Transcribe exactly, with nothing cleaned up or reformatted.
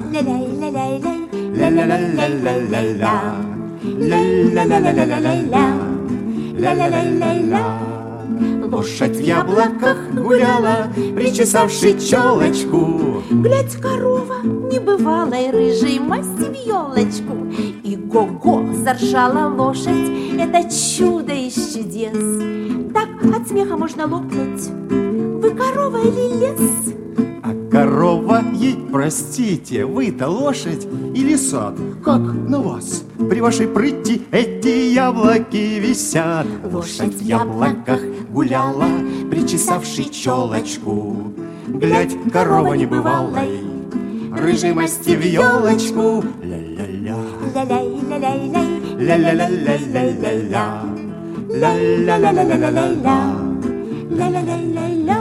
ля-ля-ля-ля-ля, ля-ля-ля-ля-ля-ля, ля-ля-ля-ля-ля-ля-ля, ля-ля-ля-ля-ля. Лошадь в яблоках гуляла, причесавши челочку. Глядь, корова небывалой рыжей масти в елочку. И го-го заржала лошадь, это чудо из чудес. Так от смеха можно лопнуть. Вы корова или лес? А корова ей, простите, вы-то лошадь или сад? Как на вас при вашей прыти эти яблоки висят? Лошадь в яблоках гуляла, причесавши челочку. Глядь, корова небывалой, рыжей масти в елочку. Ля-ля-ля, ля-ля-ля-ля-ля, ля-ля-ля-ля-ля-ля, ля-ля-ля-ля-ля-ля-ля, ля-ля-ля-ля-ля.